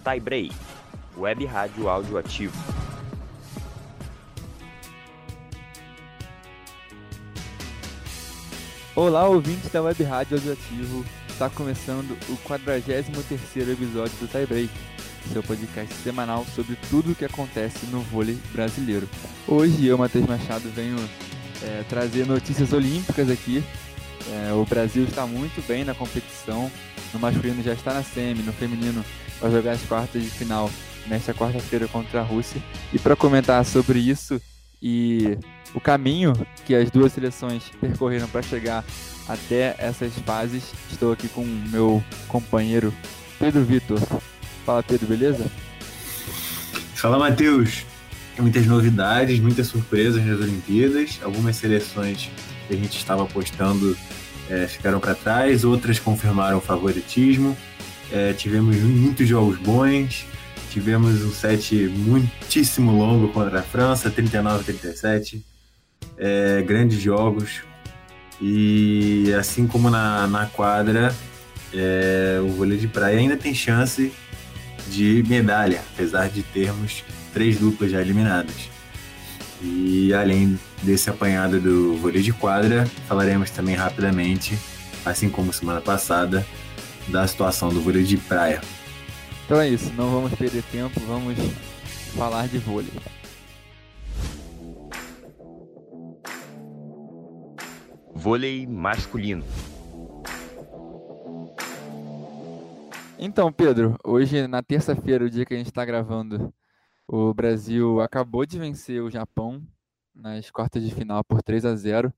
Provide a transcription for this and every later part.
Tiebreak, Web Rádio Áudio Ativo. Olá, ouvintes da Web Rádio Áudio Ativo. Está começando o 43º episódio do Tiebreak, seu podcast semanal sobre tudo o que acontece no vôlei brasileiro. Hoje eu, Matheus Machado, venho trazer notícias olímpicas aqui. O Brasil está muito bem na competição. No masculino já está na semi, no feminino vai jogar as quartas de final nesta quarta-feira contra a Rússia. E para comentar sobre isso e o caminho que as duas seleções percorreram para chegar até essas fases, estou aqui com o meu companheiro Pedro Vitor. Fala, Pedro, beleza? Fala, Matheus. Muitas novidades, muitas surpresas nas Olimpíadas. Algumas seleções que a gente estava apostando ficaram para trás, outras confirmaram o favoritismo. Tivemos muitos jogos bons. Tivemos um set muitíssimo longo contra a França, 39-37. Grandes jogos. E assim como na quadra, o vôlei de praia ainda tem chance de medalha, apesar de termos 3 duplas já eliminadas. E além desse apanhado do vôlei de quadra, falaremos também rapidamente, assim como semana passada, da situação do vôlei de praia. Então é isso, não vamos perder tempo, vamos falar de vôlei. Vôlei masculino. Então, Pedro, hoje na terça-feira, o dia que a gente está gravando, o Brasil acabou de vencer o Japão nas quartas de final por 3-0.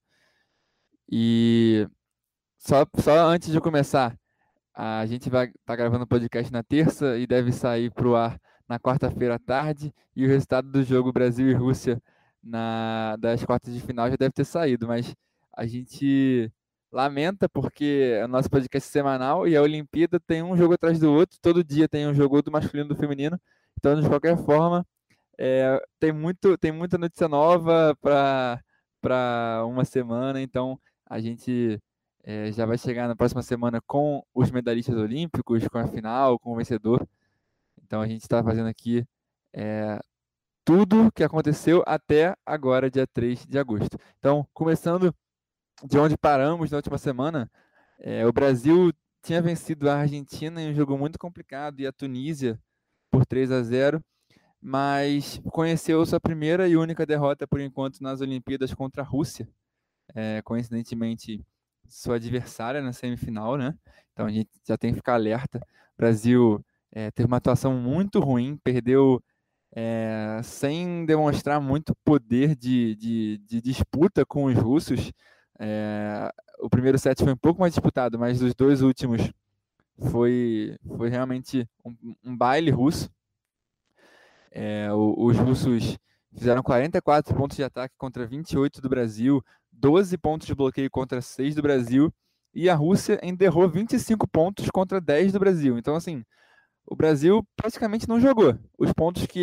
E só antes de começar, a gente vai estar gravando o podcast na terça e deve sair para o ar na quarta-feira à tarde. E o resultado do jogo Brasil e Rússia das quartas de final já deve ter saído, mas a gente lamenta porque é o nosso podcast semanal e a Olimpíada tem um jogo atrás do outro, todo dia tem um jogo do masculino e do feminino. Então, de qualquer forma, tem muita notícia nova para uma semana. Então, a gente já vai chegar na próxima semana com os medalhistas olímpicos, com a final, com o vencedor. Então, a gente está fazendo aqui tudo o que aconteceu até agora, dia 3 de agosto. Então, começando de onde paramos na última semana, o Brasil tinha vencido a Argentina em um jogo muito complicado e a Tunísia por 3-0, mas conheceu sua primeira e única derrota por enquanto nas Olimpíadas contra a Rússia. Coincidentemente, sua adversária na semifinal, né? Então a gente já tem que ficar alerta. O Brasil teve uma atuação muito ruim, perdeu sem demonstrar muito poder de disputa com os russos. O primeiro set foi um pouco mais disputado, mas os dois últimos foi realmente um baile russo. Os russos fizeram 44 pontos de ataque contra 28 do Brasil, 12 pontos de bloqueio contra 6 do Brasil, e a Rússia enterrou 25 pontos contra 10 do Brasil. Então, assim, o Brasil praticamente não jogou. Os pontos que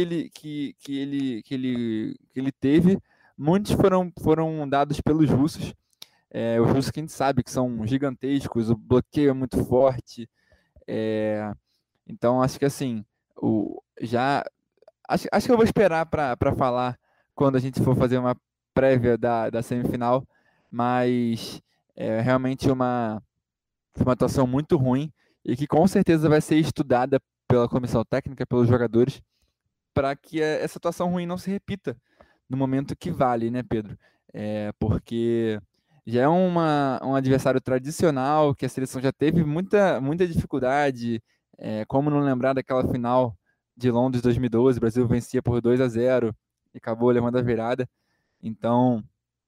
ele teve, muitos foram dados pelos russos. Os russos que a gente sabe que são gigantescos, o bloqueio é muito forte. Então, acho que assim, acho que eu vou esperar para falar quando a gente for fazer uma prévia da semifinal, mas realmente uma atuação muito ruim e que com certeza vai ser estudada pela comissão técnica, pelos jogadores, para que essa atuação ruim não se repita no momento que vale, né, Pedro? Porque já é um adversário tradicional, que a seleção já teve muita dificuldade, como não lembrar daquela final de Londres 2012, o Brasil vencia por 2-0 e acabou levando a virada. Então,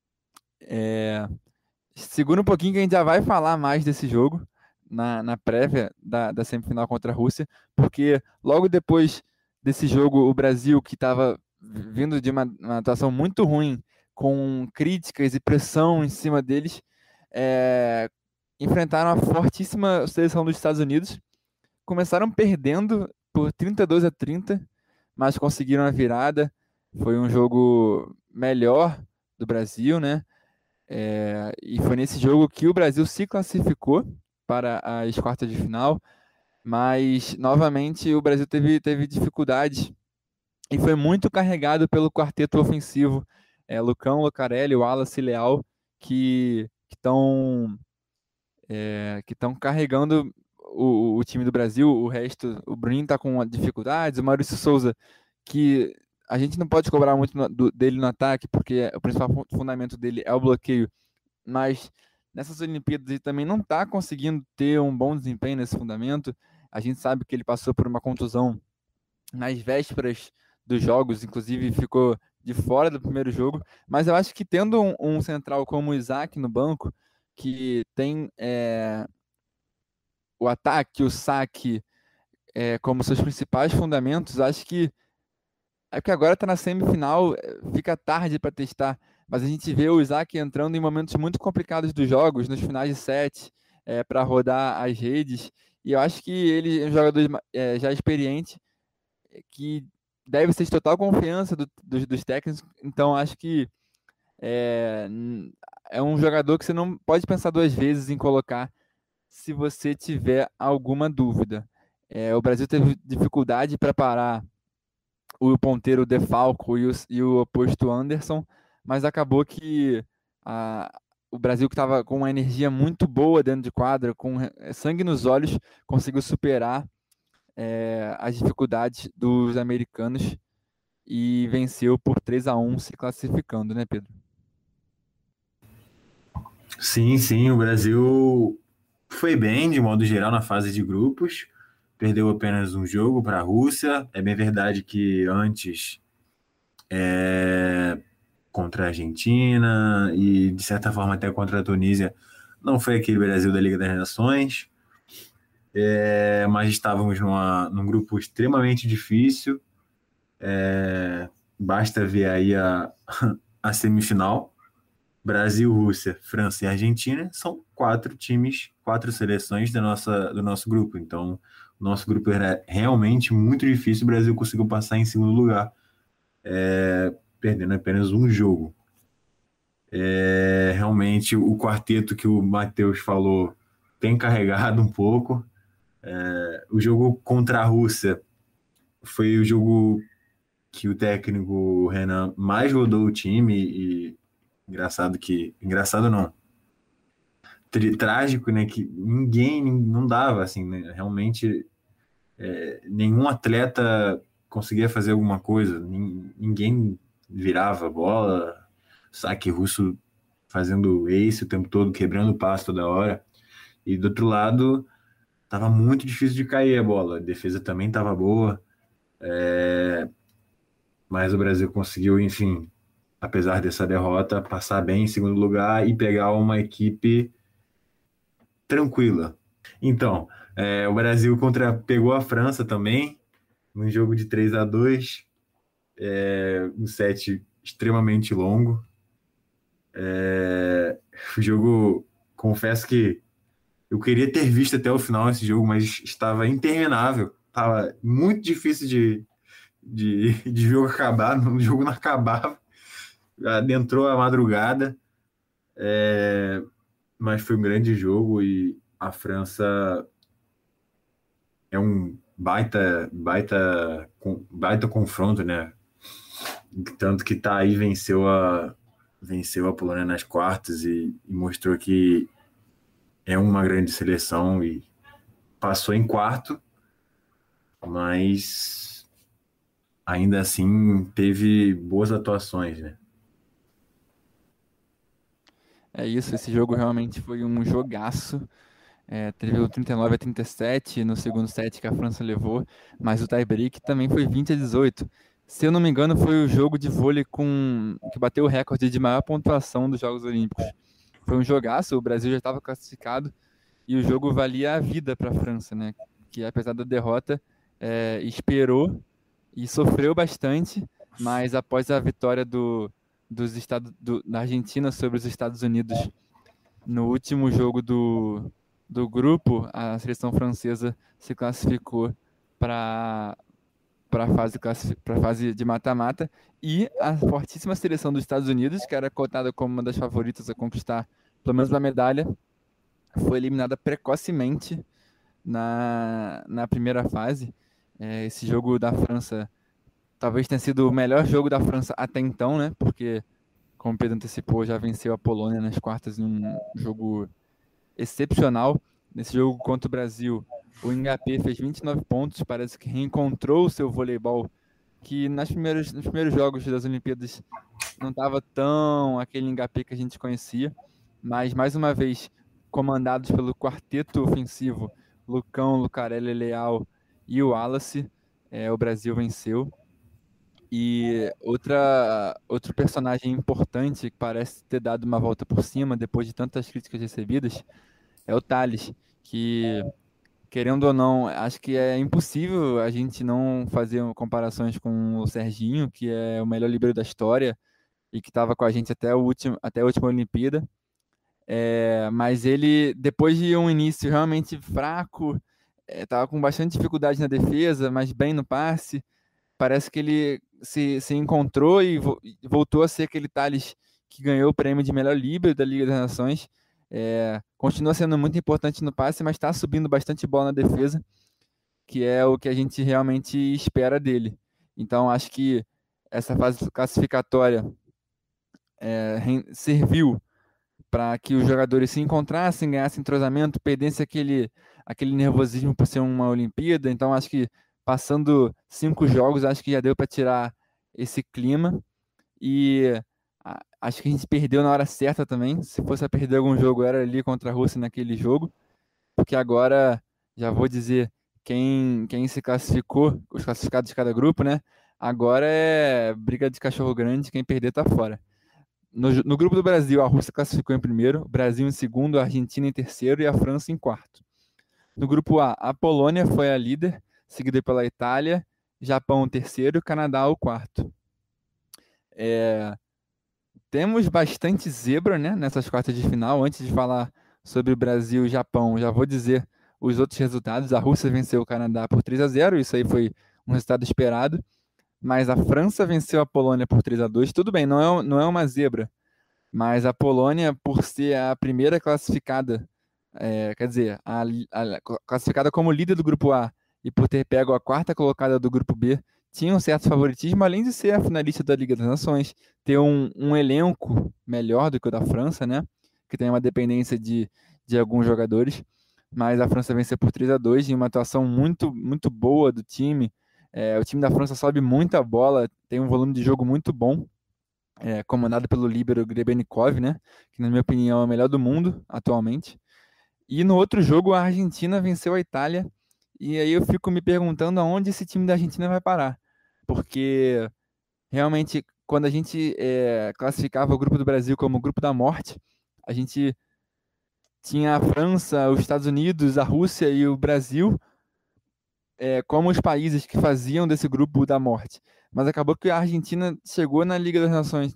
segura um pouquinho que a gente já vai falar mais desse jogo na prévia da semifinal contra a Rússia, porque logo depois desse jogo, o Brasil, que estava vindo de uma atuação muito ruim, com críticas e pressão em cima deles, enfrentaram a fortíssima seleção dos Estados Unidos, começaram perdendo por 32-30, mas conseguiram a virada. Foi um jogo melhor do Brasil, né? E foi nesse jogo que o Brasil se classificou para as quartas de final. Mas, novamente, o Brasil teve dificuldade e foi muito carregado pelo quarteto ofensivo, Lucão, Lucarelli, Wallace e Leal, que estão carregando o time do Brasil. O resto, o Bruninho está com dificuldades, o Maurício Souza, que a gente não pode cobrar muito dele no ataque, porque o principal fundamento dele é o bloqueio, mas nessas Olimpíadas ele também não está conseguindo ter um bom desempenho nesse fundamento. A gente sabe que ele passou por uma contusão nas vésperas dos jogos, inclusive ficou de fora do primeiro jogo, mas eu acho que tendo um central como o Isaac no banco, que tem o ataque, o saque como seus principais fundamentos, acho que é que agora está na semifinal, fica tarde para testar, mas a gente vê o Isaac entrando em momentos muito complicados dos jogos, nos finais de set, para rodar as redes, e eu acho que ele é um jogador já experiente, que deve ser de total confiança dos técnicos, então acho que é, é um jogador que você não pode pensar duas vezes em colocar se você tiver alguma dúvida. O Brasil teve dificuldade para parar o ponteiro De Falco e o oposto Anderson, mas acabou que o Brasil, que estava com uma energia muito boa dentro de quadra, com sangue nos olhos, conseguiu superar as dificuldades dos americanos e venceu por 3-1, se classificando, né, Pedro? Sim, o Brasil foi bem, de modo geral, na fase de grupos. Perdeu apenas um jogo para a Rússia. É bem verdade que antes, contra a Argentina e, de certa forma, até contra a Tunísia, não foi aquele Brasil da Liga das Nações. Mas estávamos num grupo extremamente difícil. Basta ver aí a semifinal. Brasil, Rússia, França e Argentina são 4 times, 4 seleções do nosso grupo. Então, o nosso grupo era realmente muito difícil. O Brasil conseguiu passar em segundo lugar, perdendo apenas um jogo. Realmente, o quarteto que o Matheus falou tem carregado um pouco. O jogo contra a Rússia foi o jogo que o técnico Renan mais rodou o time e engraçado não, trágico, né, que ninguém não dava, assim, né, realmente nenhum atleta conseguia fazer alguma coisa, ninguém virava a bola, saque russo fazendo ace o tempo todo, quebrando o passo toda hora, e do outro lado tava muito difícil de cair a bola, a defesa também tava boa, mas o Brasil conseguiu, enfim, apesar dessa derrota, passar bem em segundo lugar e pegar uma equipe tranquila. Então, o Brasil pegou a França também, num jogo de 3-2, um set extremamente longo. O jogo, confesso que eu queria ter visto até o final esse jogo, mas estava interminável, estava muito difícil de jogo acabar, o jogo não acabava. Adentrou a madrugada, mas foi um grande jogo e a França é um baita confronto, né? Tanto que tá aí, venceu a Polônia nas quartas e mostrou que é uma grande seleção e passou em quarto, mas ainda assim teve boas atuações, né? É isso, esse jogo realmente foi um jogaço. Teve o 39-37 no segundo set que a França levou, mas o tie-break também foi 20-18. Se eu não me engano, foi o jogo de vôlei que bateu o recorde de maior pontuação dos Jogos Olímpicos. Foi um jogaço, o Brasil já estava classificado e o jogo valia a vida para a França, né? Que apesar da derrota, esperou e sofreu bastante, mas após a vitória da Argentina sobre os Estados Unidos no último jogo do grupo, a seleção francesa se classificou para a fase de mata-mata, e a fortíssima seleção dos Estados Unidos, que era cotada como uma das favoritas a conquistar pelo menos uma medalha, foi eliminada precocemente na primeira fase. Esse jogo da França talvez tenha sido o melhor jogo da França até então, né? Porque, como o Pedro antecipou, já venceu a Polônia nas quartas em um jogo excepcional. Nesse jogo contra o Brasil, o Mbappé fez 29 pontos, parece que reencontrou o seu voleibol, que nos primeiros jogos das Olimpíadas não estava tão aquele Mbappé que a gente conhecia, mas mais uma vez, comandados pelo quarteto ofensivo, Lucão, Lucarelli, Leal e o Wallace, o Brasil venceu. E outro personagem importante que parece ter dado uma volta por cima depois de tantas críticas recebidas é o Thales, que, querendo ou não, acho que é impossível a gente não fazer comparações com o Serginho, que é o melhor líbero da história e que estava com a gente até a última Olimpíada. Mas ele, depois de um início realmente fraco, estava com bastante dificuldade na defesa, mas bem no passe. Parece que ele se encontrou e voltou a ser aquele Thales que ganhou o prêmio de melhor líbero da Liga das Nações. Continua sendo muito importante no passe, mas está subindo bastante bola na defesa, que é o que a gente realmente espera dele. Então, acho que essa fase classificatória serviu para que os jogadores se encontrassem, ganhassem entrosamento, perdessem aquele nervosismo por ser uma Olimpíada. Então, acho que passando 5 jogos, acho que já deu para tirar esse clima. E acho que a gente perdeu na hora certa também. Se fosse a perder algum jogo, era ali contra a Rússia naquele jogo. Porque agora, já vou dizer quem se classificou, os classificados de cada grupo, né? Agora é briga de cachorro grande, quem perder tá fora. No grupo do Brasil, a Rússia classificou em primeiro, o Brasil em segundo, a Argentina em terceiro e a França em quarto. No grupo A Polônia foi a líder, seguida pela Itália, Japão o terceiro e o Canadá o quarto. Temos bastante zebra, né, nessas quartas de final. Antes de falar sobre o Brasil e Japão, já vou dizer os outros resultados. A Rússia venceu o Canadá por 3-0, isso aí foi um resultado esperado. Mas a França venceu a Polônia por 3-2. Tudo bem, não é uma zebra, mas a Polônia, por ser a primeira classificada, quer dizer, classificada como líder do grupo A e por ter pego a quarta colocada do grupo B, tinha um certo favoritismo, além de ser a finalista da Liga das Nações, ter um elenco melhor do que o da França, né? Que tem uma dependência de alguns jogadores. Mas a França venceu por 3-2 em uma atuação muito, muito boa do time. O time da França sobe muita bola, tem um volume de jogo muito bom, comandado pelo líbero Grebennikov, né? Que, na minha opinião, é o melhor do mundo atualmente. E no outro jogo, a Argentina venceu a Itália. E aí eu fico me perguntando aonde esse time da Argentina vai parar. Porque, realmente, quando a gente classificava o grupo do Brasil como o grupo da morte, a gente tinha a França, os Estados Unidos, a Rússia e o Brasil como os países que faziam desse grupo da morte. Mas acabou que a Argentina chegou na Liga das Nações,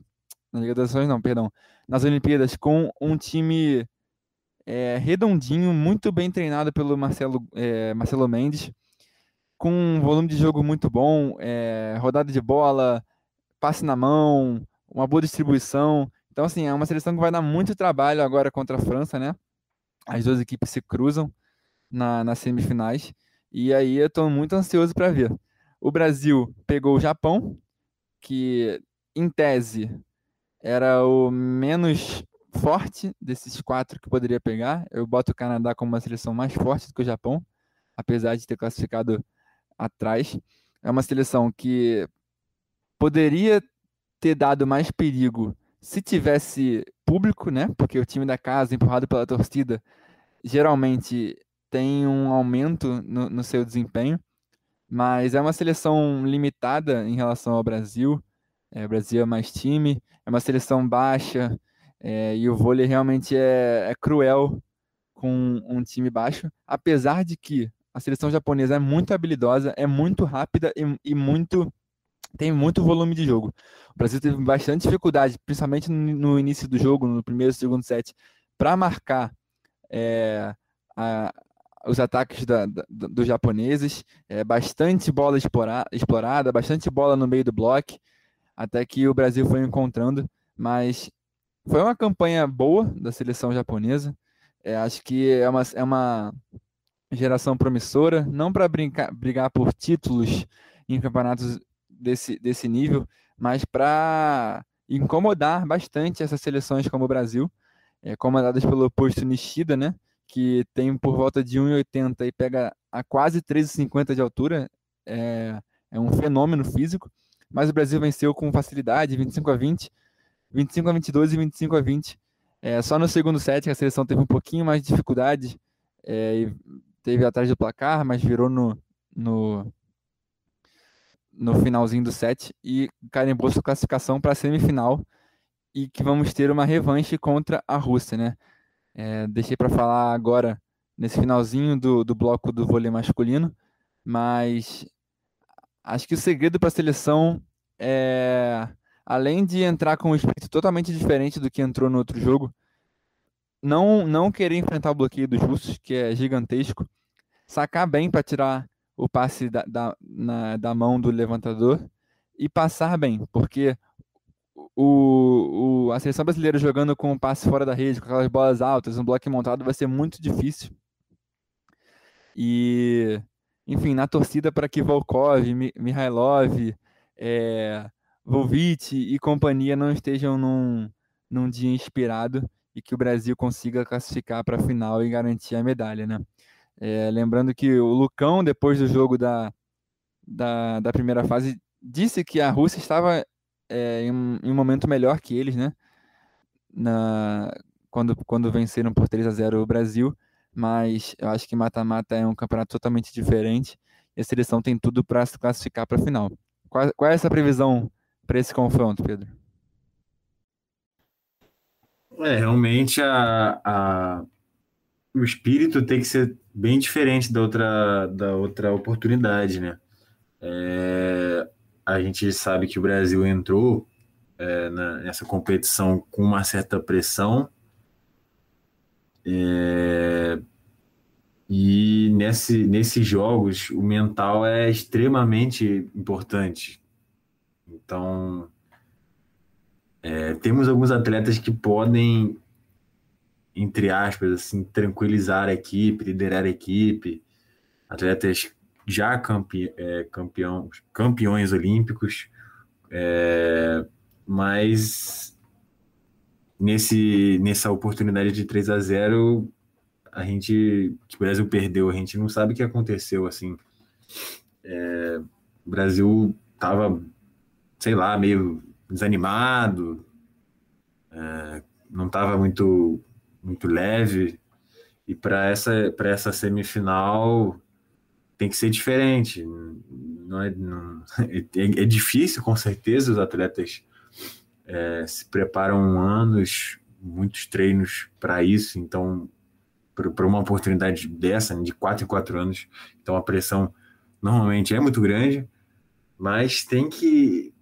nas Olimpíadas, com um time redondinho, muito bem treinado pelo Marcelo Mendes, com um volume de jogo muito bom, rodada de bola, passe na mão, uma boa distribuição. Então, assim, é uma seleção que vai dar muito trabalho agora contra a França, né? As duas equipes se cruzam nas semifinais. E aí eu estou muito ansioso para ver. O Brasil pegou o Japão, que em tese era o menos forte desses 4 que poderia pegar. Eu boto o Canadá como uma seleção mais forte do que o Japão, apesar de ter classificado atrás. É uma seleção que poderia ter dado mais perigo se tivesse público, né? Porque o time da casa, empurrado pela torcida, geralmente tem um aumento no seu desempenho, mas é uma seleção limitada em relação ao Brasil. O Brasil é mais time, é uma seleção baixa, e o vôlei realmente é cruel com um time baixo, apesar de que a seleção japonesa é muito habilidosa, é muito rápida e tem muito volume de jogo. O Brasil teve bastante dificuldade, principalmente no início do jogo, no primeiro e segundo set, para marcar os ataques dos japoneses, bastante bola explorada, bastante bola no meio do bloco, até que o Brasil foi encontrando, mas foi uma campanha boa da seleção japonesa. Acho que é uma geração promissora, não para brigar por títulos em campeonatos desse nível, mas para incomodar bastante essas seleções como o Brasil, comandadas pelo oposto Nishida, né? Que tem por volta de 1,80 e pega a quase 3,50 de altura. É um fenômeno físico. Mas o Brasil venceu com facilidade, 25-20, 25-22 e 25-20. Só no segundo set que a seleção teve um pouquinho mais de dificuldade, e teve atrás do placar, mas virou no finalzinho do set e carimbou sua classificação para a semifinal, e que vamos ter uma revanche contra a Rússia, né? Deixei para falar agora nesse finalzinho do bloco do vôlei masculino, mas acho que o segredo para a seleção é, além de entrar com um espírito totalmente diferente do que entrou no outro jogo, não querer enfrentar o bloqueio dos russos, que é gigantesco, sacar bem para tirar o passe da mão do levantador e passar bem, porque a seleção brasileira jogando com o passe fora da rede, com aquelas bolas altas, um bloco montado, vai ser muito difícil. E, enfim, na torcida para que Volkov, Mihailov, Volvic e companhia não estejam num dia inspirado e que o Brasil consiga classificar para a final e garantir a medalha, né? Lembrando que o Lucão, depois do jogo da primeira fase, disse que a Rússia estava em um momento melhor que eles, né? Quando venceram por 3-0 o Brasil, mas eu acho que mata-mata é um campeonato totalmente diferente e a seleção tem tudo para se classificar para a final. Qual é essa previsão para esse confronto, Pedro? Realmente o espírito tem que ser bem diferente da outra oportunidade, né? A gente sabe que o Brasil entrou nessa competição com uma certa pressão, e nesses jogos o mental é extremamente importante. Então, temos alguns atletas que podem, entre aspas, assim, tranquilizar a equipe, liderar a equipe, atletas já campeões olímpicos, mas nessa oportunidade de 3-0, que o Brasil perdeu, a gente não sabe o que aconteceu, assim. O Brasil estava, sei lá, meio desanimado, não estava muito leve, e para essa semifinal tem que ser diferente. É difícil, com certeza. Os atletas se preparam anos, muitos treinos para isso, então para uma oportunidade dessa, de 4 em 4 anos, então a pressão normalmente é muito grande, mas tem que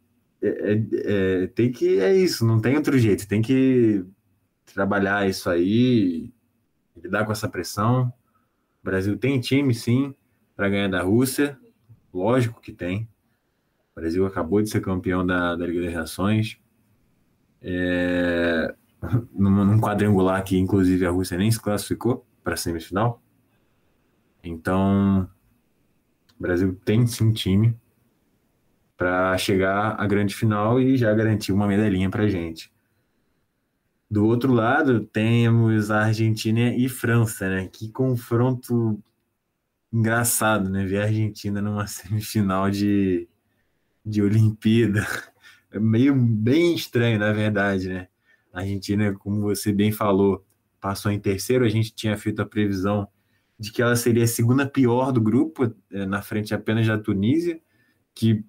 é isso, não tem outro jeito, tem que trabalhar isso aí, lidar com essa pressão. O Brasil tem time, sim, para ganhar da Rússia, lógico que tem. O Brasil acabou de ser campeão da Liga das Nações, num quadrangular que, inclusive, a Rússia nem se classificou para a semifinal. Então, o Brasil tem, sim, time para chegar à grande final e já garantir uma medalhinha para a gente. Do outro lado, temos a Argentina e França, né? Que confronto engraçado, né? Ver a Argentina numa semifinal de Olimpíada. É bem estranho, na verdade, né? A Argentina, como você bem falou, passou em terceiro. A gente tinha feito a previsão de que ela seria a segunda pior do grupo, na frente apenas da Tunísia, que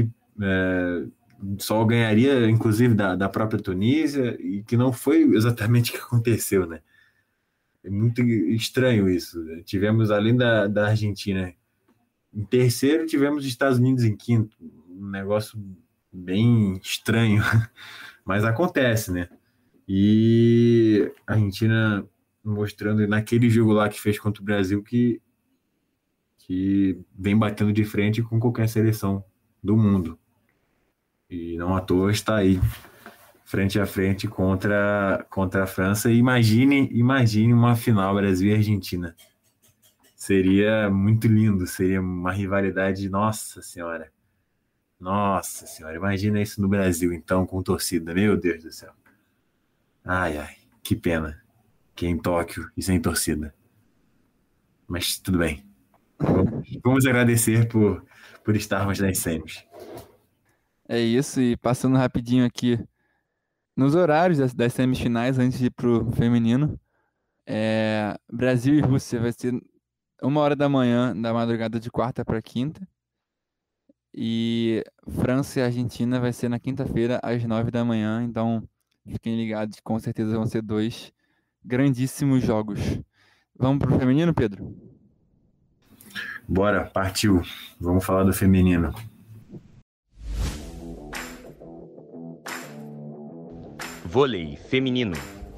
só ganharia, inclusive, da própria Tunísia, e que não foi exatamente o que aconteceu, né? É muito estranho isso. Tivemos, além da Argentina em terceiro, tivemos os Estados Unidos em quinto. Um negócio bem estranho, mas acontece, né? E a Argentina mostrando naquele jogo lá que fez contra o Brasil que vem batendo de frente com qualquer seleção do mundo. E não à toa está aí, frente a frente contra a França. E imagine uma final Brasil e Argentina. Seria muito lindo, seria uma rivalidade, nossa senhora, imagina isso no Brasil, então, com torcida, meu Deus do céu. Ai, ai, que pena, que é em Tóquio e sem torcida. Mas tudo bem, vamos agradecer por estarmos nas semis. É isso, e passando rapidinho aqui nos horários das semifinais, antes de ir pro feminino, Brasil e Rússia vai ser 1 hora da manhã, da madrugada de quarta para quinta, e França e Argentina vai ser na quinta-feira, às 9 da manhã, então fiquem ligados, com certeza vão ser dois grandíssimos jogos. Vamos pro feminino, Pedro? Bora, partiu, vamos falar do feminino. Vôlei feminino.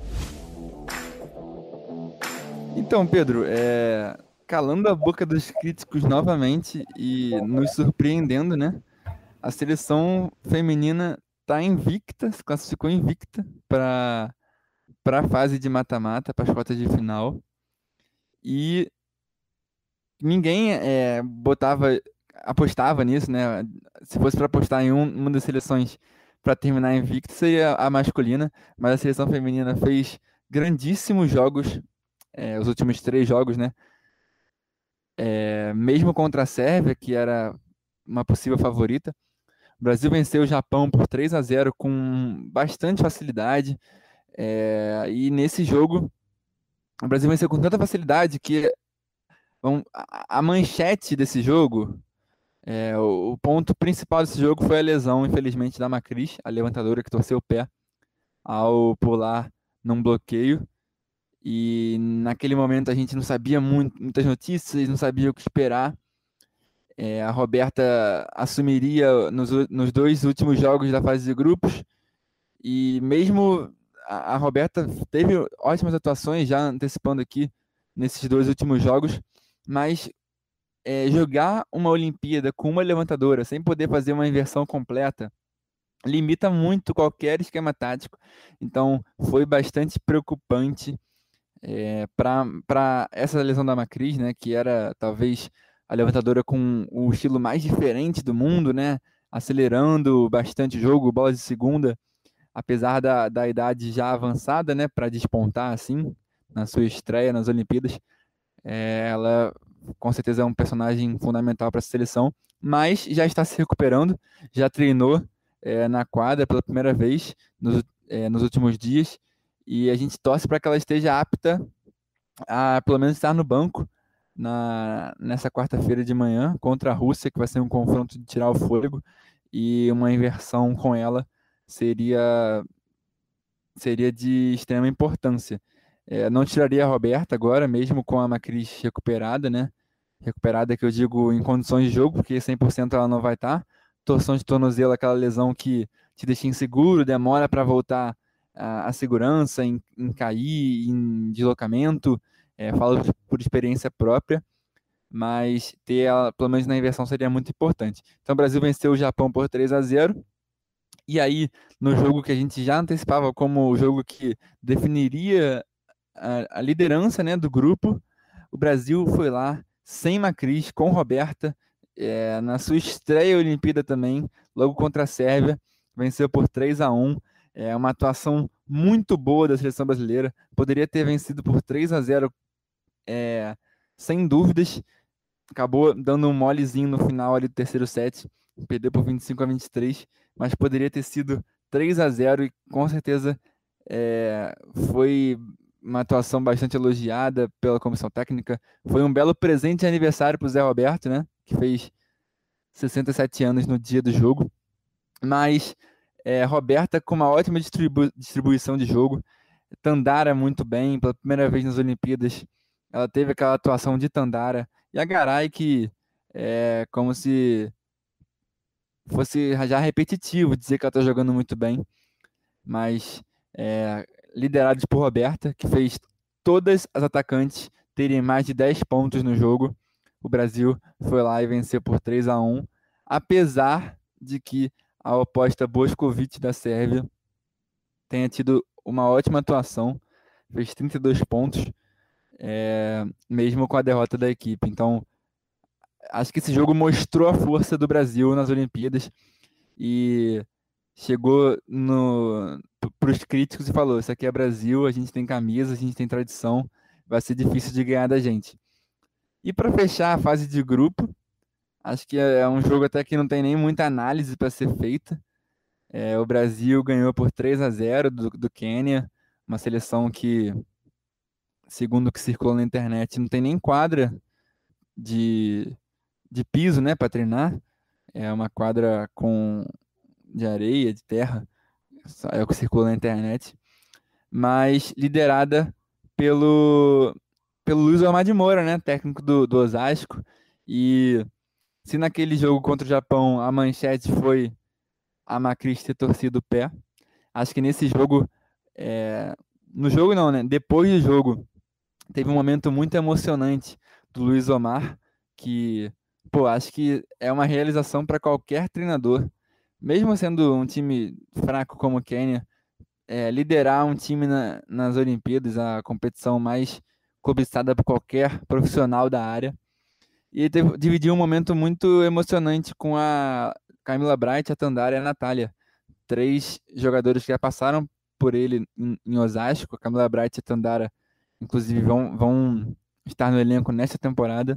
Então, Pedro, calando a boca dos críticos novamente e nos surpreendendo, né? A seleção feminina está invicta, se classificou invicta para a fase de mata-mata, para as quartas de final. E ninguém apostava nisso, né? Se fosse para apostar em uma das seleções para terminar invicta, seria a masculina, mas a seleção feminina fez grandíssimos jogos, os últimos 3 jogos, né? Mesmo contra a Sérvia, que era uma possível favorita, o Brasil venceu o Japão por 3-0 com bastante facilidade. E nesse jogo, o Brasil venceu com tanta facilidade que a manchete desse jogo, o ponto principal desse jogo foi a lesão, infelizmente, da Macris, a levantadora que torceu o pé ao pular num bloqueio. E naquele momento a gente não sabia muitas notícias, não sabia o que esperar. A Roberta assumiria nos 2 últimos jogos da fase de grupos, e mesmo a Roberta teve ótimas atuações, já antecipando aqui, nesses 2 últimos jogos, mas jogar uma Olimpíada com uma levantadora, sem poder fazer uma inversão completa, limita muito qualquer esquema tático. Então, foi bastante preocupante para essa lesão da Macris, né, que era talvez a levantadora com o estilo mais diferente do mundo, né, acelerando bastante o jogo, bola de segunda, apesar da idade já avançada, né, para despontar assim na sua estreia nas Olimpíadas. Ela com certeza é um personagem fundamental para a seleção, mas já está se recuperando, já treinou na quadra pela primeira vez nos últimos dias, e a gente torce para que ela esteja apta a pelo menos estar no banco nessa quarta-feira de manhã contra a Rússia, que vai ser um confronto de tirar o fôlego, e uma inversão com ela seria de extrema importância. Não tiraria a Roberta agora, mesmo com a Macris recuperada, né? Recuperada que eu digo em condições de jogo, porque 100% ela não vai estar. Torção de tornozelo, aquela lesão que te deixa inseguro, demora para voltar a segurança em cair, em deslocamento. Falo por experiência própria, mas ter ela, pelo menos na inversão, seria muito importante. Então o Brasil venceu o Japão por 3-0. E aí, no jogo que a gente já antecipava como o jogo que definiria a liderança, né, do grupo, o Brasil foi lá sem Macris, com Roberta, na sua estreia Olimpíada também, logo contra a Sérvia, venceu por 3-1. Uma atuação muito boa da seleção brasileira, poderia ter vencido por 3-0, sem dúvidas, acabou dando um molezinho no final ali do terceiro set, perdeu por 25-23, mas poderia ter sido 3-0 e com certeza foi uma atuação bastante elogiada pela comissão técnica. Foi um belo presente de aniversário para o Zé Roberto, né, que fez 67 anos no dia do jogo. Mas Roberta com uma ótima distribuição de jogo, Tandara muito bem, pela primeira vez nas Olimpíadas ela teve aquela atuação de Tandara, e a Garay, que é como se fosse já repetitivo dizer que ela está jogando muito bem, mas liderados por Roberta, que fez todas as atacantes terem mais de 10 pontos no jogo. O Brasil foi lá e venceu por 3-1, apesar de que a oposta Bošković da Sérvia tenha tido uma ótima atuação, fez 32 pontos, mesmo com a derrota da equipe. Então, acho que esse jogo mostrou a força do Brasil nas Olimpíadas e chegou para os críticos e falou: isso aqui é Brasil, a gente tem camisa, a gente tem tradição, vai ser difícil de ganhar da gente. E para fechar a fase de grupo, acho que é um jogo até que não tem nem muita análise para ser feita. O Brasil ganhou por 3-0 do Quênia, uma seleção que, segundo o que circulou na internet, não tem nem quadra de piso, né, para treinar. É uma quadra de areia, de terra, é o que circulou na internet, mas liderada pelo Luiz Omar de Moura, né, técnico do Osasco. E se naquele jogo contra o Japão a manchete foi a Macris ter torcido o pé, acho que nesse jogo, no jogo não, né, depois do jogo, teve um momento muito emocionante do Luiz Omar, que, pô, acho que é uma realização para qualquer treinador, mesmo sendo um time fraco como o Quênia, liderar um time nas Olimpíadas, a competição mais cobiçada por qualquer profissional da área. E ele dividiu um momento muito emocionante com a Camila Bright, a Tandara e a Natália, 3 jogadores que já passaram por ele em Osasco. A Camila Bright e a Tandara, inclusive, vão estar no elenco nesta temporada.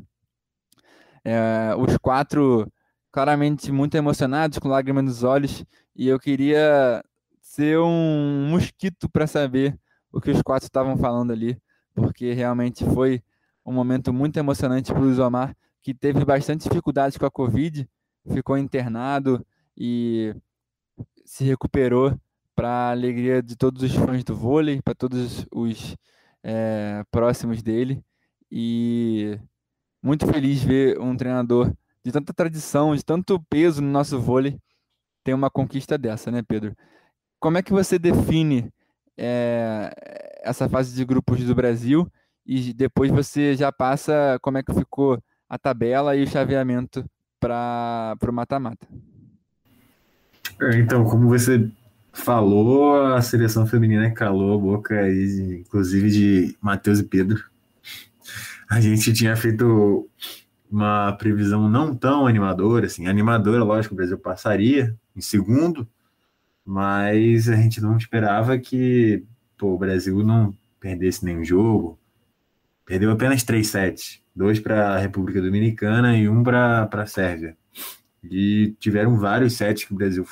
Os 4 claramente muito emocionados, com lágrimas nos olhos, e eu queria ser um mosquito para saber o que os 4 estavam falando ali, porque realmente foi um momento muito emocionante para o Luiz Omar, que teve bastante dificuldades com a Covid, ficou internado e se recuperou para a alegria de todos os fãs do vôlei, para todos os próximos dele, e muito feliz ver um treinador de tanta tradição, de tanto peso no nosso vôlei, ter uma conquista dessa, né, Pedro? Como é que você define essa fase de grupos do Brasil e depois você já passa como é que ficou a tabela e o chaveamento para o mata-mata? Então, como você falou, a seleção feminina calou a boca aí, inclusive de Matheus e Pedro. A gente tinha feito uma previsão não tão animadora, assim, animadora, lógico, o Brasil passaria em segundo, mas a gente não esperava que o Brasil não perdesse nenhum jogo. Perdeu apenas 3 sets, 2 para a República Dominicana e 1 para a Sérvia. E tiveram vários sets que o Brasil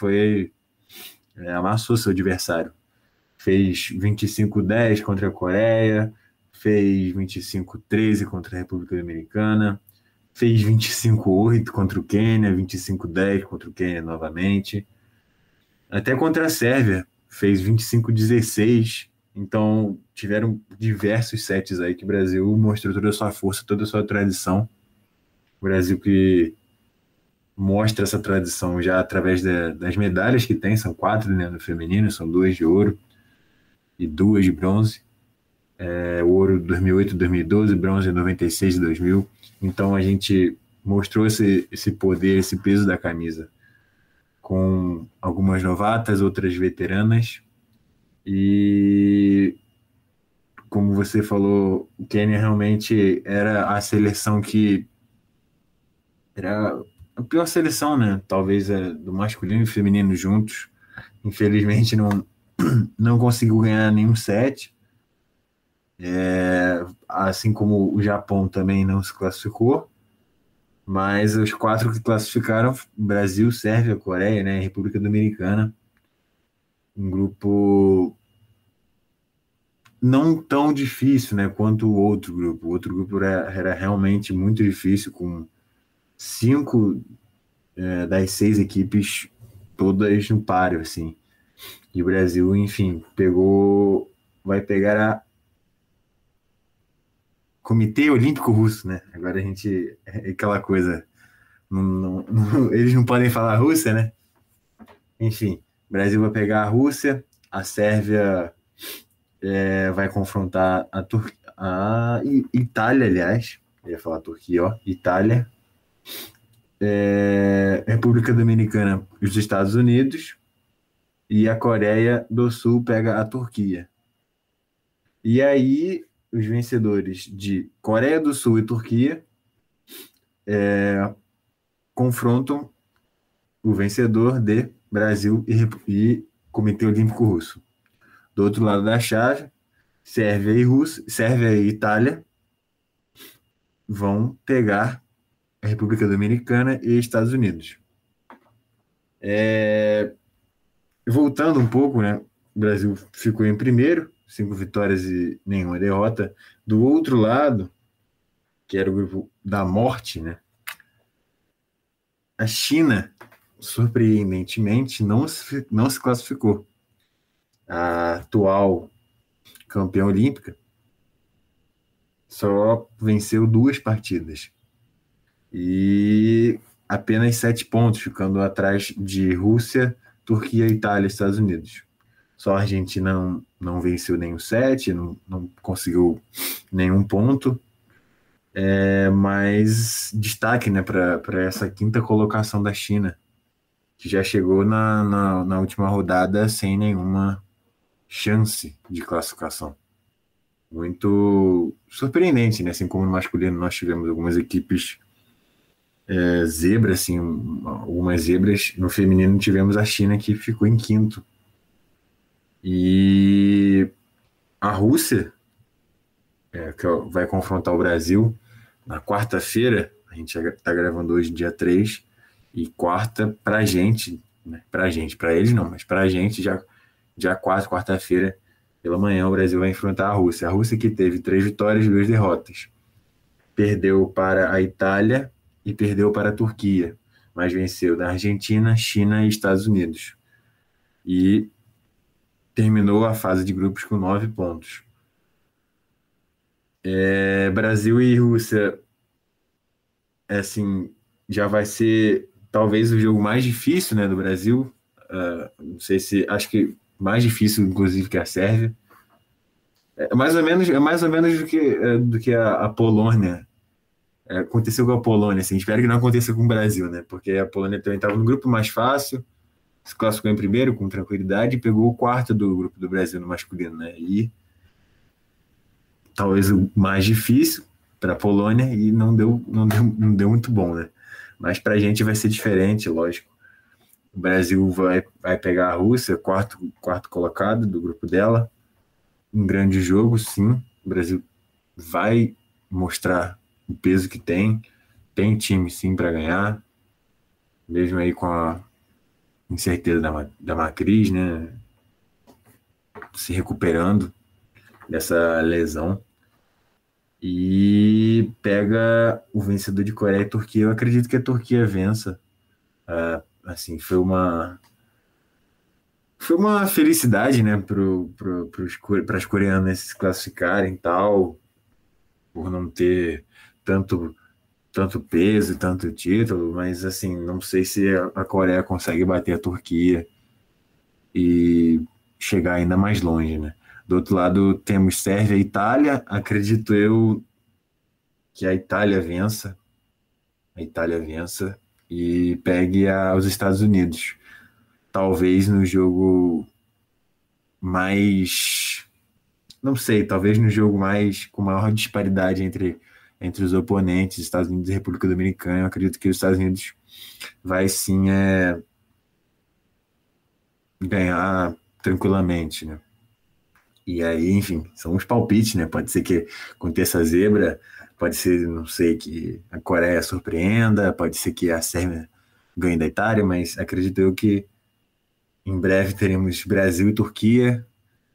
amassou seu adversário. Fez 25-10 contra a Coreia, fez 25-13 contra a República Dominicana, fez 25-8 contra o Quênia, 25-10 contra o Quênia novamente. Até contra a Sérvia, fez 25-16. Então, tiveram diversos sets aí que o Brasil mostrou toda a sua força, toda a sua tradição. O Brasil que mostra essa tradição já através das medalhas que tem, são 4, né, no feminino, são 2 de ouro e 2 de bronze. O ouro de 2008 e 2012, bronze em 96 e 2000. Então, a gente mostrou esse poder, esse peso da camisa, com algumas novatas, outras veteranas. E, como você falou, o Quênia realmente era a seleção que era a pior seleção, né? Talvez do masculino e feminino juntos. Infelizmente, não conseguiu ganhar nenhum set. Assim como o Japão também não se classificou. Mas os 4 que classificaram, Brasil, Sérvia, Coreia, né, República Dominicana, um grupo não tão difícil, né, quanto o outro grupo. O outro grupo era realmente muito difícil, com 5 das 6 equipes todas no páreo, assim. E o Brasil, enfim, vai pegar a Comitê Olímpico Russo, né? Agora a gente... aquela coisa... eles não podem falar Rússia, né? Enfim, o Brasil vai pegar a Rússia, a Sérvia vai confrontar a Itália, aliás. Eu ia falar Turquia, ó. Itália. República Dominicana, os Estados Unidos. E a Coreia do Sul pega a Turquia. E aí os vencedores de Coreia do Sul e Turquia confrontam o vencedor de Brasil e Comitê Olímpico Russo. Do outro lado da chave, Sérvia e Itália vão pegar a República Dominicana e Estados Unidos. Voltando um pouco, né? O Brasil ficou em primeiro, 5 vitórias e nenhuma derrota. Do outro lado, que era o grupo da morte, né? A China, surpreendentemente, não se classificou. A atual campeã olímpica só venceu 2 partidas. E apenas 7 pontos, ficando atrás de Rússia, Turquia, Itália e Estados Unidos. Só a Argentina não venceu nenhum set, não conseguiu nenhum ponto. Mas destaque, né, para essa 5ª colocação da China, que já chegou na última rodada sem nenhuma chance de classificação. Muito surpreendente, né? Assim como no masculino nós tivemos algumas equipes zebras, assim, algumas zebras. No feminino tivemos a China, que ficou em 5º. E a Rússia, que vai confrontar o Brasil na quarta-feira. A gente está gravando hoje, dia 3, e quarta pra gente, né? Pra eles não, mas pra gente, dia 4, quarta-feira, pela manhã, o Brasil vai enfrentar a Rússia. A Rússia que teve 3 vitórias e 2 derrotas. Perdeu para a Itália e perdeu para a Turquia, mas venceu da Argentina, China e Estados Unidos. E terminou a fase de grupos com 9 pontos. Brasil e Rússia, assim, já vai ser talvez o jogo mais difícil, né, do Brasil. Não sei se, acho que mais difícil, inclusive, que a Sérvia. É mais ou menos do que a Polônia. Aconteceu com a Polônia, assim. Espero que não aconteça com o Brasil, né? Porque a Polônia também estava no grupo mais fácil, se classificou em primeiro com tranquilidade e pegou o 4º do grupo do Brasil no masculino, né? E talvez o mais difícil para a Polônia e não deu muito bom, né? Mas para a gente vai ser diferente, lógico. O Brasil vai pegar a Rússia, quarto colocado do grupo dela. Um grande jogo, sim. O Brasil vai mostrar o peso que tem. Tem time, sim, para ganhar. Mesmo aí com a incerteza da Macris, né? Se recuperando dessa lesão. E pega o vencedor de Coreia e Turquia. Eu acredito que a Turquia vença. Assim, foi uma felicidade, né, para as coreanas se classificarem e tal, por não ter tanto peso e tanto título, mas assim, não sei se a Coreia consegue bater a Turquia e chegar ainda mais longe, né? Do outro lado temos Sérvia e Itália. Acredito eu que a Itália vença e pegue os Estados Unidos. Talvez no jogo mais... Não sei, talvez no jogo mais com maior disparidade entre os oponentes, Estados Unidos e República Dominicana. Eu acredito que os Estados Unidos vai sim ganhar tranquilamente, né? E aí, enfim, são os palpites, né? Pode ser que aconteça a zebra, pode ser, não sei, que a Coreia surpreenda, pode ser que a Sérvia ganhe da Itália, mas acredito eu que em breve teremos Brasil e Turquia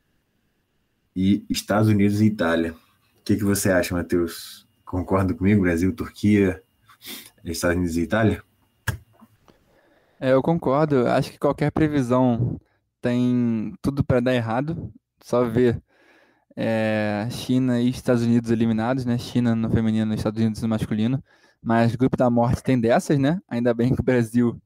e Estados Unidos e Itália. O que você acha, Matheus? Concorda comigo? Brasil, Turquia, Estados Unidos e Itália? Eu concordo. Acho que qualquer previsão tem tudo para dar errado. Só ver China e Estados Unidos eliminados, né? China no feminino e Estados Unidos no masculino. Mas o grupo da morte tem dessas, né? Ainda bem que o Brasil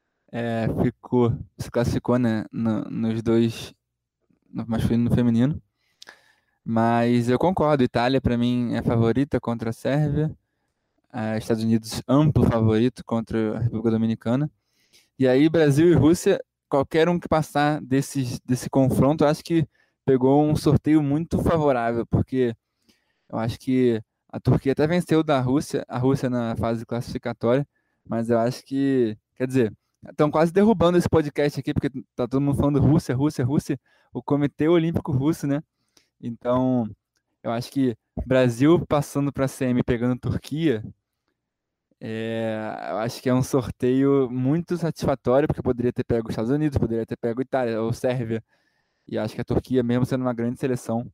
se classificou, né? Nos dois, no masculino e no feminino. Mas eu concordo. Itália, para mim, é favorita contra a Sérvia. Estados Unidos, amplo favorito contra a República Dominicana. E aí, Brasil e Rússia, qualquer um que passar desse confronto, eu acho que pegou um sorteio muito favorável, porque Eu acho que a Turquia até venceu a Rússia na fase classificatória, mas eu acho que, quer dizer, estão quase derrubando esse podcast aqui, porque tá todo mundo falando Rússia, Rússia, Rússia, o Comitê Olímpico Russo, né? Então, eu acho que Brasil passando para a semi pegando Turquia, eu acho que é um sorteio muito satisfatório, porque poderia ter pego os Estados Unidos, poderia ter pego Itália ou Sérvia, e acho que a Turquia, mesmo sendo uma grande seleção,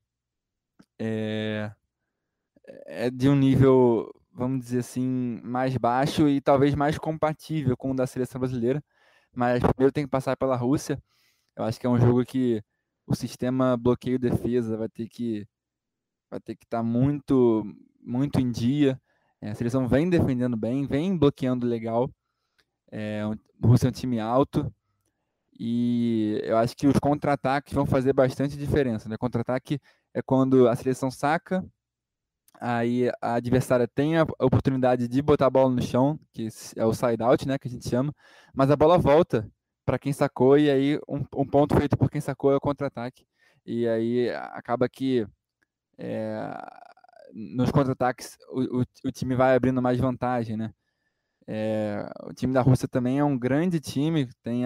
é, é de um nível, vamos dizer assim, mais baixo e talvez mais compatível com o da seleção brasileira. Mas primeiro tem que passar pela Rússia. Eu acho que é um jogo que o sistema bloqueio-defesa vai ter que estar muito em dia. A seleção vem defendendo bem, vem bloqueando legal. O Rússia é um time alto e eu acho que os contra-ataques vão fazer bastante diferença, né? Contra-ataque é quando a seleção saca, aí a adversária tem a oportunidade de botar a bola no chão, que é o side out, né, que a gente chama, mas a bola volta para quem sacou e aí um ponto feito por quem sacou é o contra-ataque. E aí acaba que é, nos contra-ataques o time vai abrindo mais vantagem, né? O time da Rússia também é um grande time, tem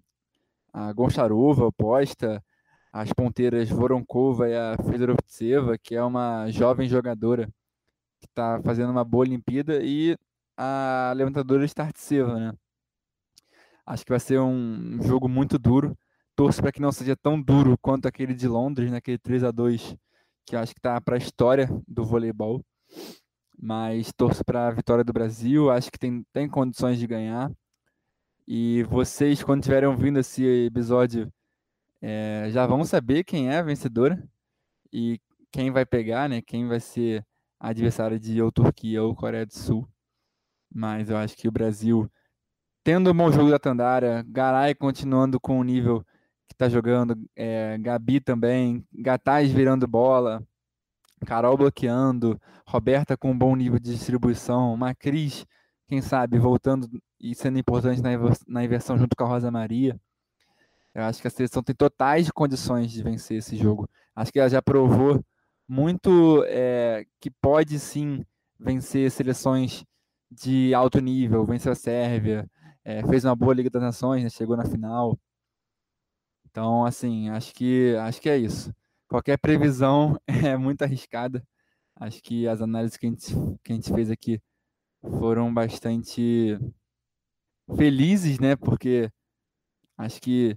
a Goncharova, oposta, as ponteiras Voronkova e a Fedorovtseva, que é uma jovem jogadora que está fazendo uma boa Olimpíada, e a levantadora Startseva, né? Acho que vai ser um jogo muito duro. Torço para que não seja tão duro quanto aquele de Londres, né? Aquele 3-2, que eu acho que está para a história do voleibol. Mas torço para a vitória do Brasil, acho que tem condições de ganhar. E vocês, quando estiverem ouvindo esse episódio, já vão saber quem é a vencedora e quem vai pegar, né? Quem vai ser a adversária de ou Turquia ou Coreia do Sul. Mas eu acho que o Brasil, tendo um bom jogo da Tandara, Garay continuando com o nível que está jogando, Gabi também, Gataz virando bola, Carol bloqueando, Roberta com um bom nível de distribuição, Macris, quem sabe, voltando e sendo importante na inversão junto com a Rosa Maria. Eu acho que a seleção tem totais condições de vencer esse jogo. Acho que ela já provou muito que pode sim vencer seleções de alto nível. Venceu a Sérvia, fez uma boa Liga das Nações, né, chegou na final. Então, assim, acho que é isso. Qualquer previsão é muito arriscada. Acho que as análises que a gente fez aqui foram bastante felizes, né? Porque acho que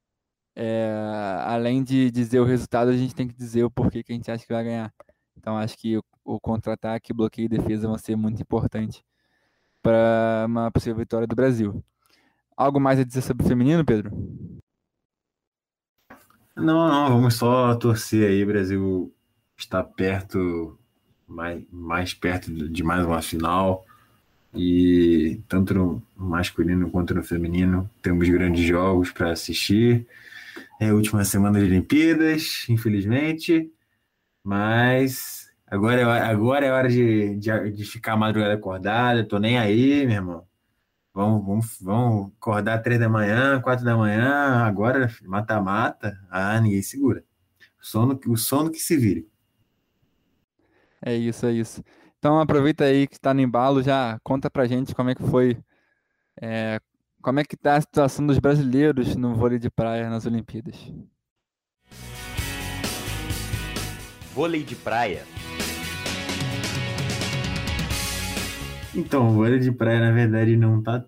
além de dizer o resultado, a gente tem que dizer o porquê que a gente acha que vai ganhar. Então, acho que o contra-ataque, bloqueio e defesa vão ser muito importantes para uma possível vitória do Brasil. Algo mais a dizer sobre o feminino, Pedro? Não, vamos só torcer aí. O Brasil está perto, mais perto de mais uma final. E tanto no masculino quanto no feminino temos grandes jogos para assistir. É a última semana de Olimpíadas, infelizmente, mas agora é hora de ficar a madrugada acordada. Tô nem aí, meu irmão. Vamos acordar 3 da manhã, 4 da manhã, agora mata-mata. Ah, ninguém segura. O sono que se vire. É isso, é isso. Então aproveita aí que está no embalo, já conta pra gente como é que foi, como é que tá a situação dos brasileiros no vôlei de praia nas Olimpíadas. Vôlei de praia. Então, o vôlei de praia, na verdade, não tá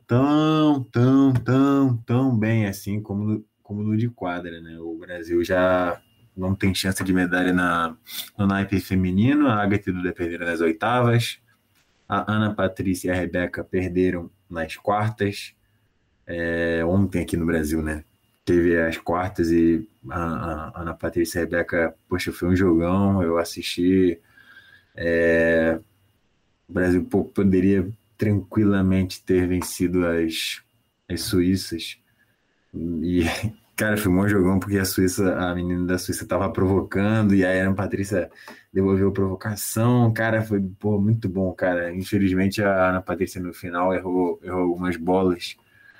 tão bem assim como no de quadra, né? O Brasil já não tem chance de medalha no naipe feminino. A Agatha e a Duda perderam nas oitavas. A Ana Patrícia e a Rebeca perderam nas quartas. Ontem aqui no Brasil, né? Teve as quartas e a Ana Patrícia e a Rebeca, poxa, foi um jogão, eu assisti. O Brasil poderia tranquilamente ter vencido as suíças. E, cara, foi um bom jogão porque a menina da Suíça estava provocando e a Ana Patrícia devolveu a provocação. Cara, foi muito bom, cara. Infelizmente, a Ana Patrícia no final errou algumas bolas.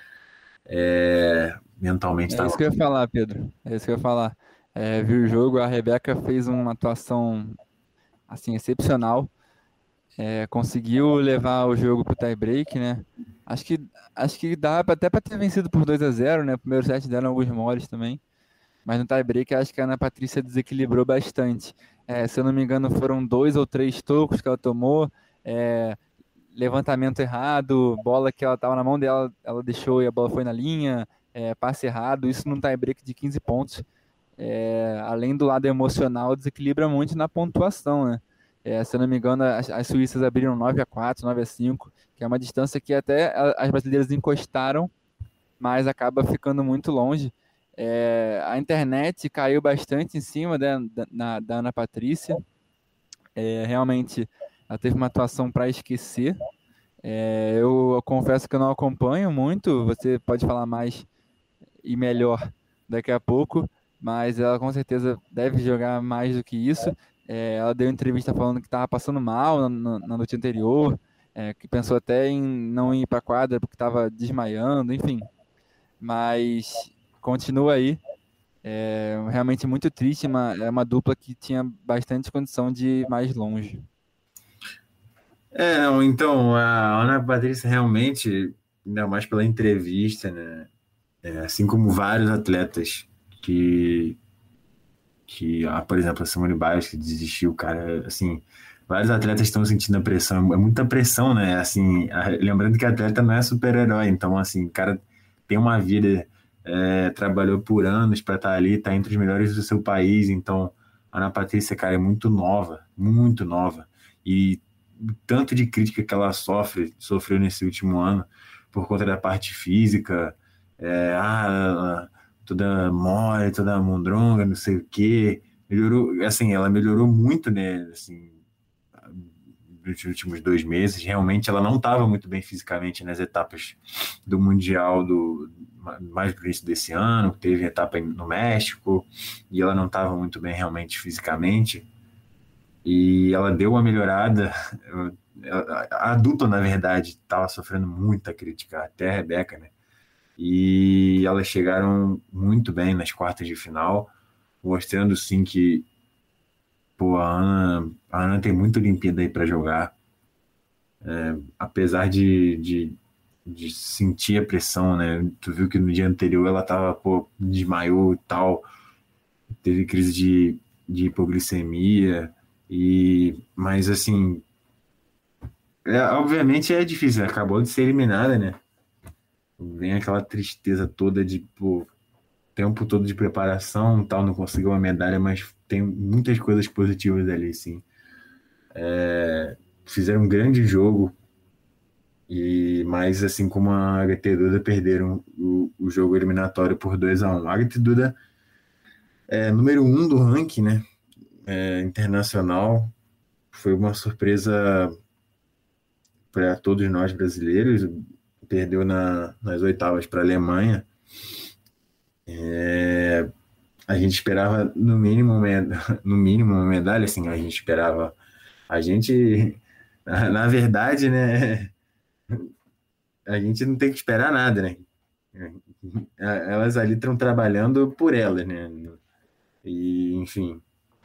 Mentalmente É isso que eu ia falar, Pedro. É isso que eu ia falar. Vi o jogo, a Rebeca fez uma atuação assim, excepcional. Conseguiu levar o jogo pro tie-break, né? Acho que, acho que dá até para ter vencido por 2-0, né? O primeiro set deram alguns moles também. Mas no tie-break acho que a Ana Patrícia desequilibrou bastante. Se eu não me engano, foram 2 ou 3 tocos que ela tomou. é, Levantamento errado, bola que ela estava na mão dela, ela deixou e a bola foi na linha. Passe errado, isso num tie-break de 15 pontos. Além do lado emocional, desequilibra muito na pontuação, né? Se eu não me engano, as suíças abriram 9-4, 9-5, que é uma distância que até as brasileiras encostaram, mas acaba ficando muito longe. A internet caiu bastante em cima da Ana Patrícia. Realmente, ela teve uma atuação para esquecer. Eu confesso que eu não acompanho muito, você pode falar mais e melhor daqui a pouco, mas ela com certeza deve jogar mais do que isso. Ela deu entrevista falando que estava passando mal na noite anterior, que pensou até em não ir para a quadra porque estava desmaiando, enfim. Mas continua aí. Realmente muito triste, é uma dupla que tinha bastante condição de ir mais longe. Não, então, a Ana Patrícia realmente, ainda mais pela entrevista, né? Assim como vários atletas por exemplo, a Simone Biles, que desistiu, cara, assim, vários atletas estão sentindo a pressão, é muita pressão, né? Assim, lembrando que atleta não é super-herói, então, assim, o cara tem uma vida, trabalhou por anos para estar ali, tá entre os melhores do seu país, então, a Ana Patrícia, cara, é muito nova, e o tanto de crítica que ela sofreu nesse último ano, por conta da parte física, ela toda mole, toda mondronga, não sei o quê. Melhorou, assim, ela melhorou muito, né, assim, nos últimos 2 meses. Realmente ela não estava muito bem fisicamente nas etapas do Mundial mais pro início desse ano, teve etapa no México, e ela não estava muito bem realmente fisicamente. E ela deu uma melhorada. A dupla, na verdade, estava sofrendo muita crítica, até a Rebeca, né? E elas chegaram muito bem nas quartas de final, mostrando sim que a Ana tem muita Olimpíada aí para jogar, apesar de sentir a pressão, né? Tu viu que no dia anterior ela tava, desmaiou e tal, teve crise de hipoglicemia, mas assim, obviamente é difícil, acabou de ser eliminada, né? Vem aquela tristeza toda de, tempo todo de preparação, tal, não conseguiu uma medalha, mas tem muitas coisas positivas ali, sim. Fizeram um grande jogo, mas assim como a Agathe e Duda perderam o jogo eliminatório por 2-1. A Agathe e Duda é número 1 do ranking, né? Internacional. Foi uma surpresa para todos nós brasileiros. Perdeu nas oitavas para a Alemanha. A gente esperava no mínimo uma medalha, assim, a gente esperava. Na verdade, né? A gente não tem que esperar nada, né? Elas ali estão trabalhando por elas, né? E, enfim,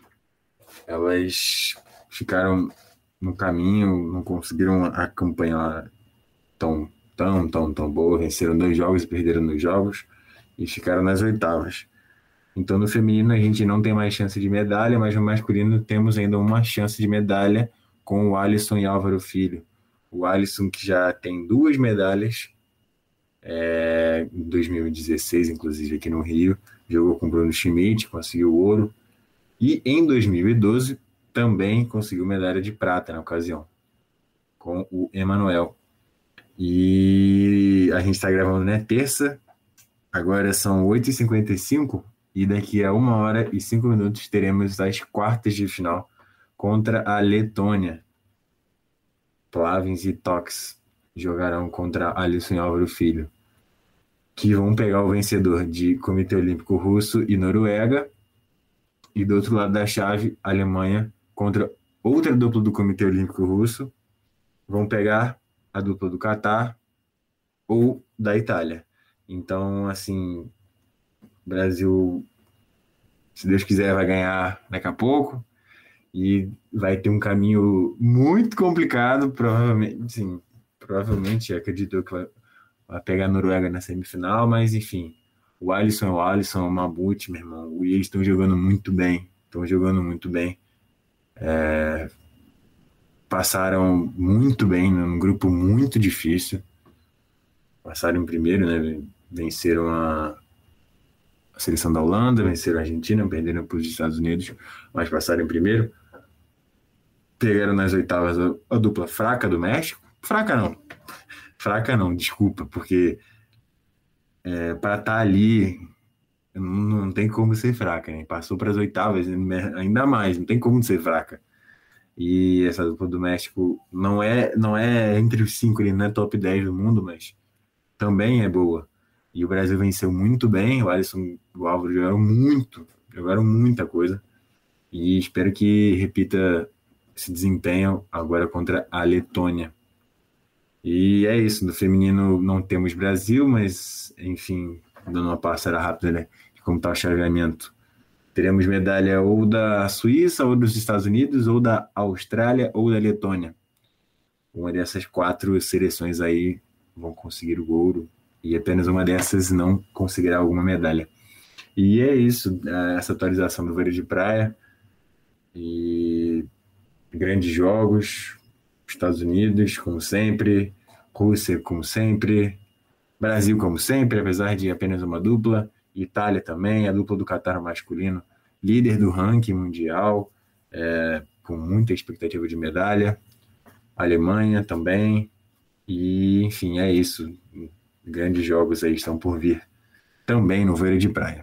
elas ficaram no caminho, não conseguiram a campanha tão boa, venceram 2 jogos e perderam 2 jogos e ficaram nas oitavas. Então, no feminino, a gente não tem mais chance de medalha, mas no masculino temos ainda uma chance de medalha com o Alisson e Álvaro Filho. O Alisson, que já tem 2 medalhas, em 2016, inclusive, aqui no Rio, jogou com o Bruno Schmidt, conseguiu ouro. E em 2012, também conseguiu medalha de prata na ocasião, com o Emanuel. E a gente está gravando, né, terça, agora são 8h55, e daqui a 1h05 teremos as quartas de final contra a Letônia. Plavins e Tox jogarão contra Alisson e Álvaro Filho, que vão pegar o vencedor de Comitê Olímpico Russo e Noruega, e do outro lado da chave, Alemanha contra outra dupla do Comitê Olímpico Russo, vão pegar a dupla do Catar ou da Itália. Então, assim, Brasil, se Deus quiser, vai ganhar daqui a pouco. e vai ter um caminho muito complicado, provavelmente, sim, provavelmente acredito que vai pegar a Noruega na semifinal, mas enfim, o Alisson é o Alisson, é o Mamute, meu irmão, e eles estão jogando muito bem, passaram muito bem num grupo muito difícil, passaram em primeiro, né, venceram a seleção da Holanda, venceram a Argentina, perderam para os Estados Unidos, mas passaram em primeiro. Pegaram nas oitavas a dupla fraca do México. Fraca não, desculpa, porque para estar ali não tem como ser fraca, né? Passou para as oitavas, ainda mais, não tem como ser fraca. E essa dupla do México não é entre os 5, ele não é top 10 do mundo, mas também é boa. E o Brasil venceu muito bem, o Alisson e o Álvaro jogaram muita coisa. E espero que repita esse desempenho agora contra a Letônia. E é isso, no feminino não temos Brasil, mas enfim, dando uma passada rápida, né, de como está o chaveamento. Teremos medalha ou da Suíça, ou dos Estados Unidos, ou da Austrália, ou da Letônia. Uma dessas 4 seleções aí vão conseguir o ouro, e apenas uma dessas não conseguirá alguma medalha. E é isso, essa atualização do vôlei de praia. E grandes jogos, Estados Unidos, como sempre, Rússia, como sempre, Brasil, como sempre, apesar de apenas uma dupla, Itália também, a dupla do Catar masculino, líder do ranking mundial, com muita expectativa de medalha, Alemanha também, e enfim, é isso. Grandes jogos aí estão por vir também no vôlei de praia.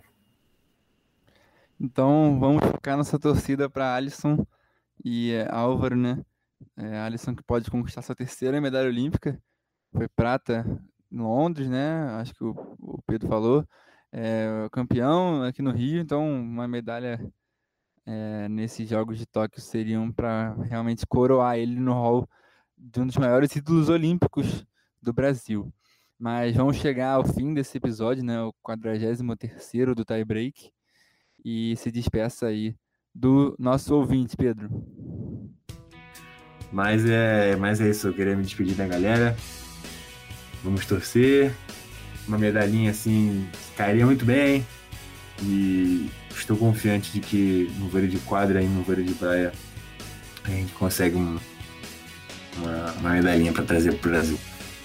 Então vamos focar nossa torcida para Alisson e Álvaro, né? Alisson que pode conquistar sua terceira medalha olímpica, foi prata em Londres, né? Acho que o Pedro falou. Campeão aqui no Rio, então uma medalha nesses Jogos de Tóquio seriam para realmente coroar ele no hall de um dos maiores ídolos olímpicos do Brasil. Mas vamos chegar ao fim desse episódio, né? O 43º do tie break. E se despeça aí do nosso ouvinte, Pedro. Mas é isso, eu queria me despedir da galera. Vamos torcer. Uma medalhinha assim cairia muito bem. E estou confiante de que no vôlei de quadra e no vôlei de praia a gente consegue uma medalhinha para trazer para o Brasil.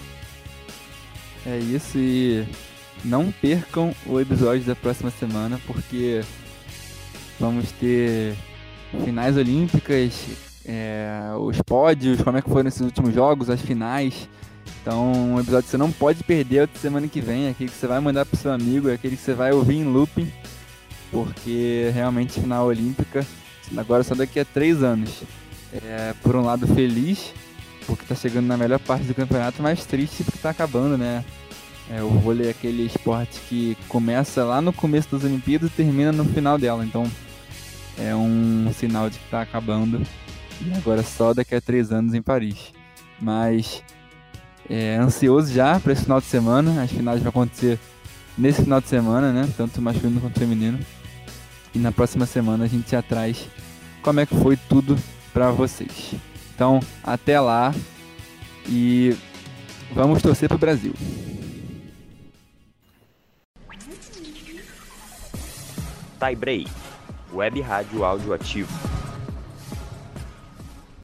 É isso, e não percam o episódio da próxima semana, porque vamos ter finais olímpicas, os pódios, como é que foram esses últimos jogos, as finais. Então, um episódio que você não pode perder a semana que vem, aquele que você vai mandar pro seu amigo, aquele que você vai ouvir em looping, porque realmente final olímpica, agora só daqui a 3 anos. Por um lado feliz, porque tá chegando na melhor parte do campeonato, mas triste porque tá acabando, né? O vôlei é aquele esporte que começa lá no começo das Olimpíadas e termina no final dela, então é um sinal de que tá acabando, e agora só daqui a 3 anos em Paris. Mas ansioso já para esse final de semana, as finais vão acontecer nesse final de semana, né? Tanto masculino quanto feminino. E na próxima semana a gente já traz como é que foi tudo para vocês. Então, até lá e vamos torcer pro Brasil. Tie Break, Web Rádio Áudio Ativo.